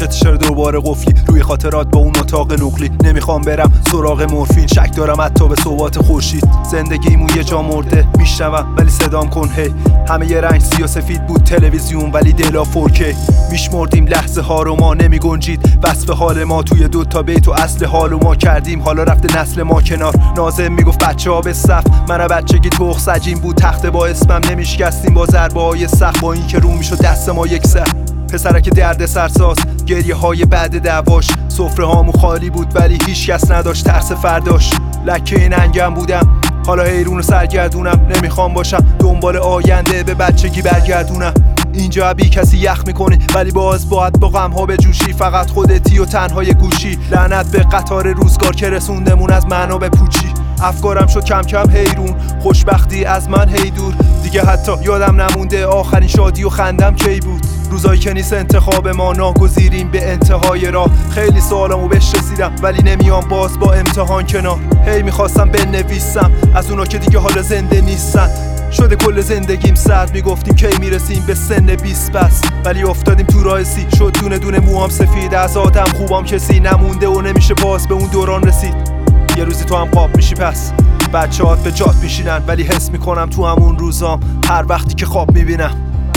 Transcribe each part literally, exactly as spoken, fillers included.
گوشت چرا دوباره قفلی روی خاطرات با اون اتاق نقلی. نمیخوام برم سراغ مورفین، شک دارم حتی به ثبات خورشید. زندگیمون یه جا مرده، میشنوم ولی صدام کن هی. همه یه رنگ سیاه‌سفید بود تلویزیون ولی دلا فور کی. میشمردیم لحظه ها رو ما نمی گنجید. وصف حال ما توی دو تا بیت و اصل حالو ما کردیم. حالا رفته نسل ما کنار. ناظم میگفت بچه ها به صف، من بچگی توخ سجین بود. تخته با اسمم نمیشکستیم با ضربه های سخت، با این که رو میشد دست ما یک سر. پسرک درد سرساز، گریه های بعد دعواش. سفره هامو خالی بود ولی هیچ کس نداشت ترس فرداش. لکه این انگم بودم، حالا حیرون و سرگردونم. نمیخوام باشم دنبال آینده به بچگی برگردونم. اینجا بی کسی یخ میکنی ولی باز باید با غم ها بجوشی. فقط خودتی و تنهای گوشی. لعنت به قطار روزگار که رسوندمون از معنا به پوچی. افکارم شد کم کم حیرون، خوشبختی از من هی دور. دیگه حتی یادم نمونده آخرین شادی و خندم کی بود. روزایی که نیست انتخاب ما، ناگزیریم به انتهای راه. خیلی سوالامو بهش رسیدم ولی نمیام باز با امتحان کنار. هی میخواستم بنویسم از اونا که دیگه حالا زنده نیستن. شده کل زندگیم سرد، میگفتیم کی میرسیم به سن بیست بس، ولی افتادیم تو راه سی. شد دونه دونه موام سفید، از آدم خوبام کسی نمونده و نمیشه باز به اون دوران رسید. یه روزی تو هم خواب میشی پس بچه هات به جات میشینن، ولی حس میکنم تو همون روزام هر وقتی که خواب میبینم.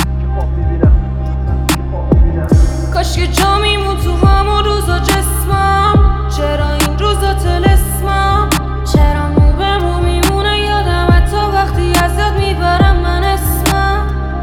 کاش که جا میمون تو همون روزا جسمم. چرا این روزا تلسمم؟ چرا مو به مو میمونه یادم حتی وقتی از یاد میبرم من اسمم.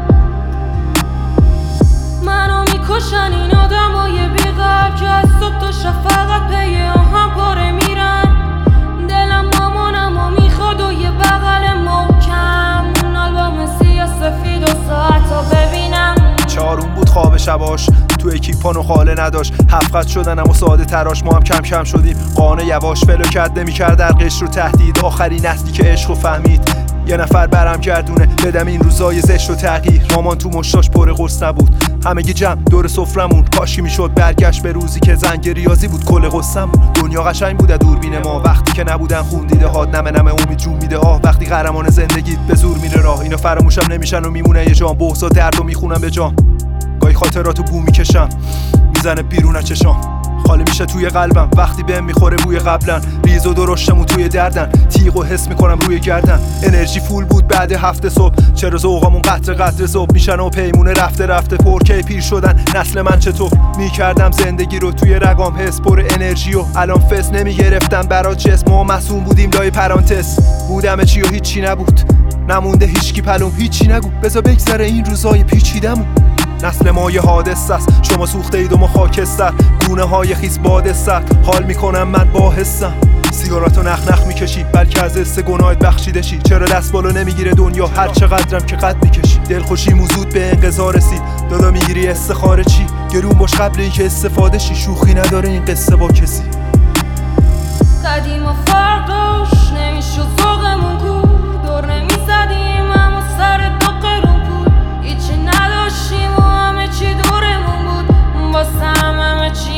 منو میکشن این آدمای بی‌قلب که از صبح تا شب فقط پی آهم پاره میرن. دلم مامانمو میخواد و یه بغل محکم، اون آلبوم سیاه سفید و ساعتا ببینم. چارون بود خواب شباش، تو اکیپان و خاله نداشت. هفت خط شدن اما ساده تراش، ما هم کم کم شدیم قانه یواش. فلوکت نمی‌کرد در قشر و تهدید، آخرین نسلی که عشقو فهمید. یه نفر برم گردونه بدم این روزای زشت و تغییر. مامان تو مشتاش پر قرص نبود، همگی جمع دور سفرمون. کاشی میشد برگشت به روزی که زنگ ریاضی بود کل قصه‌مون. دنیا قشنگ بود دوربین ما وقتی که نبودن خون دیده هات. نمه نمه امید جون میده آه وقتی قهرمان زندگیت به زور میره راه. اینا فراموشم نمیشن و میمونه یه جام بغض و درد و میخونم به جام. گاهی خاطراتو بو میکشم میزنه بیرون از چشام. خالی میشه توی قلبم وقتی بهم میخوره بوی قبلا. ریز و درشتمو توی دردن، تیغو حس میکنم روی گردن. انرژی فول بود بعد هفته صبح، چرا ذوقامون قطره قطره صبح میشن و پیمونه رفته رفته. پرکی پیر شدن نسل من چطور میکردم زندگی رو توی رگام حس پر انرژی و الان فس نمیگرفتم برات جسم. ما معصوم بودیم لای پرانتز، بودم چی و هیچی نبود. نمونده هیچکی پلوم هیچی نگو، بذار بگذره این روزای پیچیدمون. نسل ما یه حادث است، شما سوخته اید و ما خاکستر. گونه های خیس باد سر، حال میکنم من با حسم. سیگاراتو نخ نخ میکشی بلکه از حس گناهت بخشیده شی. چرا دست بالا نمیگیره دنیا هر چقدرم که قد میکشی. دلخوشی موزود به انقضا رسید، دادا میگیری استخاره چی؟ گرون باش قبل اینکه استفاده شی. شوخی نداره این قصه با کسی. قدیما فرق داشت نمیشد ذوقمون کو، دور نمیزدیم اما سر دو قرون بود. هیچی نداشتیم و همه چی دورمون بود، واسه هم همه چی